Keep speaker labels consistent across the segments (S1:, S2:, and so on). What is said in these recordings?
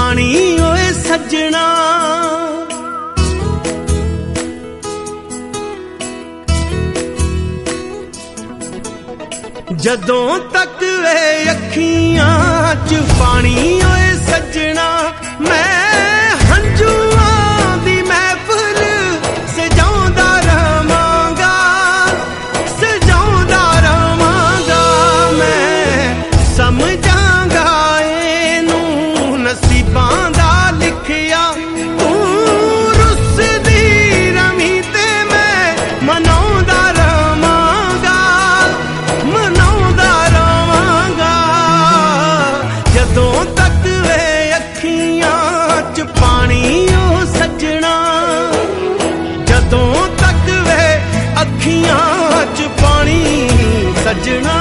S1: पानी ओए सजना। जदों तक वे अखियां च पानी ओए सजना, मैं हंझूआं दी महफिल सजाउंदा रहांगा, सजाउंदा रहांगा। मैं समझांगा इहनूं नसीबां दा लिखिया, तू रुसदी रमी ते मैं मनाउंदा रहांगा, मनाउंदा रहांगा। जदों तक वे अखियां च पानी ओ सजना, जदों तक वे अखियां च पानी सजना।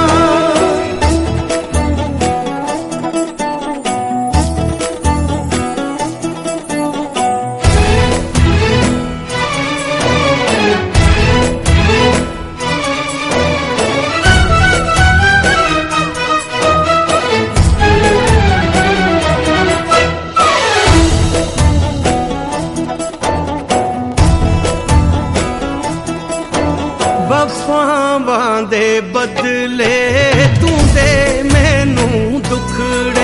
S1: वफावां दे बदले तू दे मैनू दुखड़े,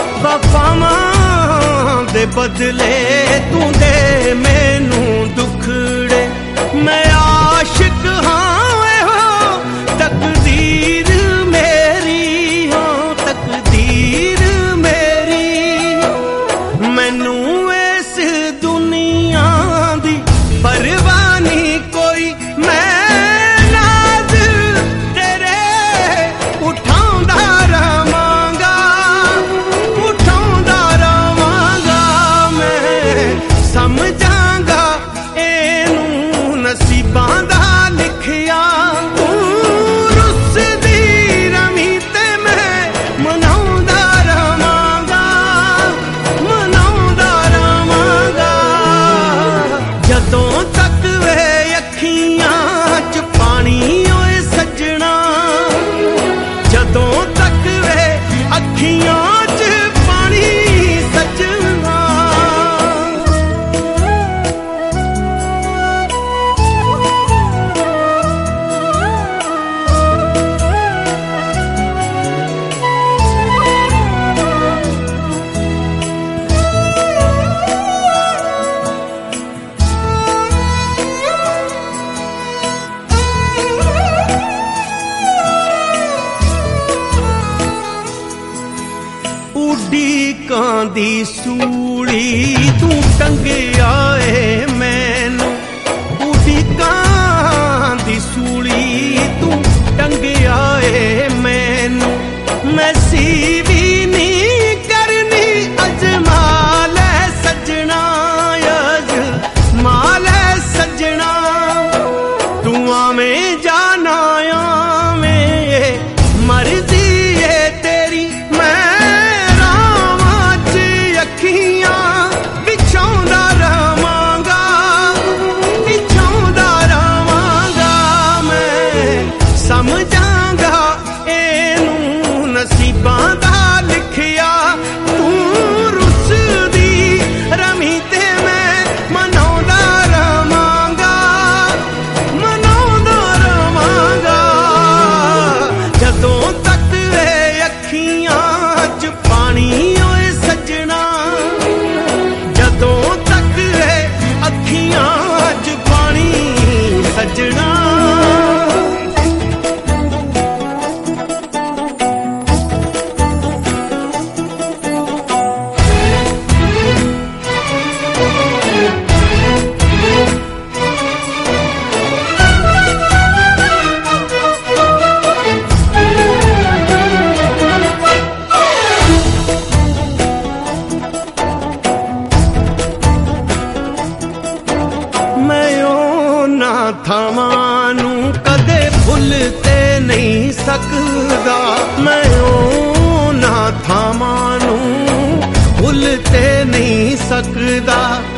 S1: वफावां दे बदले तू दे मैनू दुखड़े। मैं आशिक हाँ हो तकदीर मेरी, हो तकदीर मेरी। मैनू इस दुनिया दी परवाह नहीं कोई, मैं समझांगा इहनूं नसीबां दा लिखिया, तू रुसदी रमी ते मैं मनाउंदा रहांगा, मनाउंदा रहांगा। जदों तक वे अखियां च पानी ओए सजना, जदों तक वे अखियां च पानी सजना। उड़ीकां दी सूली तू टंगिया ए मैनू, उड़ीकां दी सूली तू टंगिया ए मैनू। मैं सीवी नहीं करनी अजमाल सजना, अजमाल सजना। तू आवें जाना आवें मर्जी है तेरी, मैं समझांगा इहनूं नसीबां दा लिखिया, तू रुसदी रमी ते मैं मनाउंदा रहांगा, मनाउंदा रहांगा। जदों तक वे अखियां च पानी ओए सजना, जदों तक वे अखियां च पानी सजना। ਥਾਵਾਂ ਨੂੰ ਕਦੇ ਭੁੱਲ ਤੇ ਨਹੀਂ ਸਕਦਾ, ਮੈਂ ਉਹਨਾਂ ਥਾਵਾਂ ਨੂੰ ਭੁੱਲ ਤੇ ਨਹੀਂ ਸਕਦਾ।